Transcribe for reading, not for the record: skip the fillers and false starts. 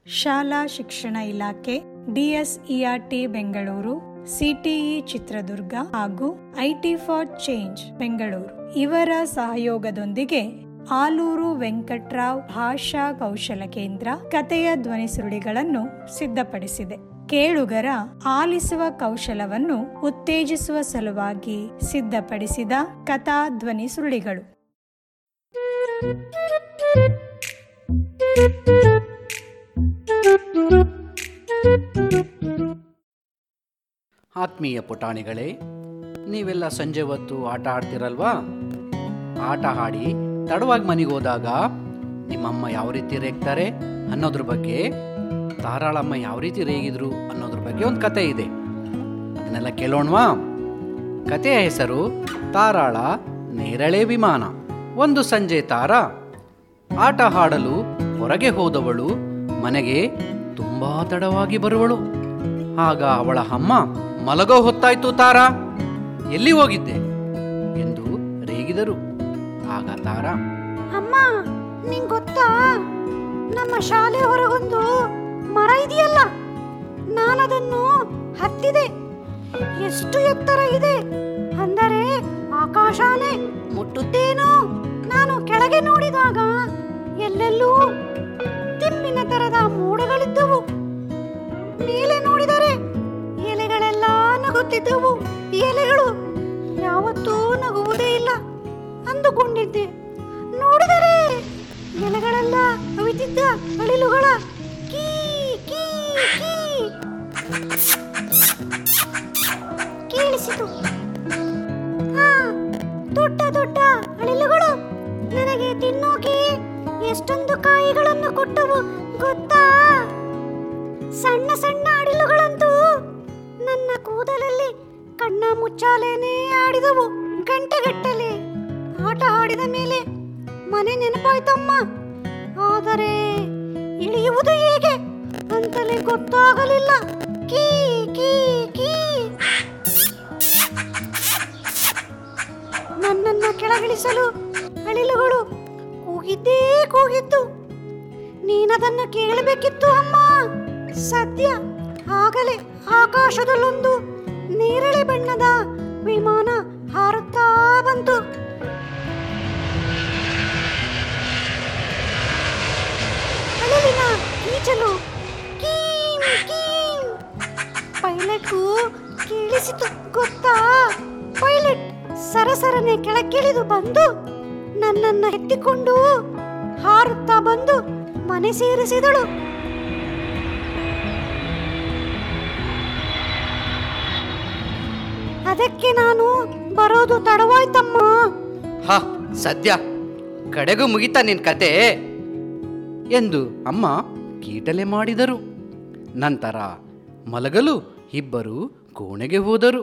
ಶಾಲಾ ಶಿಕ್ಷಣ ಇಲಾಖೆ, ಡಿಎಸ್ಇಆರ್ಟಿ ಬೆಂಗಳೂರು, ಸಿಟಿಇ ಚಿತ್ರದುರ್ಗ ಹಾಗೂ ಐಟಿ ಫಾರ್ ಚೇಂಜ್ ಬೆಂಗಳೂರು ಇವರ ಸಹಯೋಗದೊಂದಿಗೆ ಆಲೂರು ವೆಂಕಟರಾವ್ ಭಾಷಾ ಕೌಶಲ ಕೇಂದ್ರ ಕಥೆಯ ಧ್ವನಿ ಸುರುಳಿಗಳನ್ನು ಸಿದ್ಧಪಡಿಸಿದೆ. ಕೇಳುಗರ ಆಲಿಸುವ ಕೌಶಲವನ್ನು ಉತ್ತೇಜಿಸುವ ಸಲುವಾಗಿ ಸಿದ್ಧಪಡಿಸಿದ ಕಥಾ ಧ್ವನಿ ಸುರುಳಿಗಳು. ಆತ್ಮೀಯ ಪುಟಾಣಿಗಳೇ, ನೀವೆಲ್ಲ ಸಂಜೆ ಹೊತ್ತು ಆಟ ಆಡ್ತಿರಲ್ವಾ? ಆಟ ಆಡಿ ತಡವಾಗಿ ಮನೆಗೆ ಹೋದಾಗ ನಿಮ್ಮಮ್ಮ ಯಾವ ರೀತಿ ರೇಗ್ತಾರೆ ಅನ್ನೋದ್ರ ಬಗ್ಗೆ, ತಾರಾಳಮ್ಮ ಯಾವ ರೀತಿ ರೇಗಿದ್ರು ಅನ್ನೋದ್ರ ಬಗ್ಗೆ ಒಂದು ಕತೆ ಇದೆ. ಅದನ್ನೆಲ್ಲ ಕೇಳೋಣವಾ? ಕತೆಯ ಹೆಸರು ತಾರಾಳ ನೇರಳೆ ವಿಮಾನ. ಒಂದು ಸಂಜೆ ತಾರಾ ಆಟ ಆಡಲು ಹೊರಗೆ ಹೋದವಳು ಮನೆಗೆ ತುಂಬಾ ತಡವಾಗಿ ಬರುವಳು. ಆಗ ಅವಳ ಅಮ್ಮ, ಮಲಗೋ ಹೊತ್ತಾಯ್ತು ತಾರಾ, ಎಲ್ಲಿ ಹೋಗಿದ್ದೆ ಎಂದು ರೇಗಿದರು. ಆಗ ತಾರಾ, ಅಮ್ಮ, ನಿಂಗ್ ಗೊತ್ತಾ, ನಮ್ಮ ಶಾಲೆ ಹೊರಗೊಂದು ಮರ ಇದೆಯಲ್ಲ, ನಾನದನ್ನು ಹತ್ತಿದೆ. ಎಷ್ಟು ಎತ್ತರ ಇದೆ ಅಂದರೆ ಆಕಾಶನೇ ಮುಟ್ಟುತ್ತೇನೋ. ನಾನು ಕೆಳಗೆ ನೋಡಿದಾಗ ಎಲ್ಲೆಲ್ಲೂ ತಿಮ್ಮಿನ ತರದ ಮೋಡಗಳಿದ್ದವು. ಮೇಲೆ ನೋಡಿದರೆ ಎಲೆಗಳೆಲ್ಲ ನಗುತ್ತಿದ್ದವು. ಎಲೆಗಳು ಯಾವತ್ತೂ ನಗುವುದೇ ಇಲ್ಲ ಅಂದುಕೊಂಡಿದ್ದೆ. ನೋಡಿದರೆ ಎಲೆಗಳೆಲ್ಲ ಅವಿತಿದ್ದ ಅಳಿಲುಗಳ ಕೀ ಕೀ ಕೀ ಕೇಳಿಸಿತು. ದೊಡ್ಡ ದೊಡ್ಡ ಅಳಿಲುಗಳು ನನಗೆ ತಿನ್ನೋಕೆ ಎಷ್ಟೊಂದು ಕಾಯಿಗಳನ್ನು ಕೊಟ್ಟವು ಗೊತ್ತಾ? ಸಣ್ಣ ಸಣ್ಣ ಅಳಿಲುಗಳಂತೂ ನನ್ನ ಕೂದಲಲ್ಲಿ ಕಣ್ಣ ಮುಚ್ಚಾಲೇನೆ ಆಡಿದವು. ಗಂಟೆಗಟ್ಟಲೆ ಆಟ ಆಡಿದ ಮೇಲೆ ಮನೆ ನೆನಪಾಯ್ತಮ್ಮ. ಆದರೆ ಇಳಿಯುವುದು ಹೇಗೆ ಅಂತಲೇ ಗೊತ್ತಾಗಲಿಲ್ಲ. ಕೀ ಕೀ ಕೀ ನನ್ನನ್ನು ಕೆಳಗಿಳಿಸಲು ಅಳಿಲುಗಳು ಕೂಗಿದ್ದೇ ಕೂಗಿದ್ದು. ನೀನದನ್ನು ಕೇಳಬೇಕಿತ್ತು ಅಮ್ಮ. ಸದ್ಯ ಆಗಲೇ ಆಕಾಶದಲ್ಲೊಂದು ನೇರಳೆ ಬಣ್ಣದ ವಿಮಾನ ಹಾರುತ್ತಾ ಬಂತು. ಅಳಿಲಿನ ಕೀಚಲು ಕೀಂ ಕೀಂ ಪೈಲಟ್ಗೂ ಕೇಳಿಸಿತು ಗೊತ್ತಾ? ಪೈಲಟ್ ಸರಸರನೆ ಕೆಳಗಿಳಿದು ಬಂದು ನನ್ನನ್ನು ಎತ್ತಿಕೊಂಡು ಹಾರುತ್ತಾ ಬಂದು ಮನೆ ಸೇರಿಸಿದಳು. ಅದಕ್ಕೆ ನಾನು ಬರೋದು ತಡವಾಯ್ತಮ್ಮ. ಸದ್ಯ ಕಡೆಗೂ ಮುಗಿತಾ ನಿನ್ ಕತೆ ಎಂದು ಅಮ್ಮ ಕೀಟಲೆ ಮಾಡಿದರು. ನಂತರ ಮಲಗಲು ಇಬ್ಬರು ಕೋಣೆಗೆ ಹೋದರು.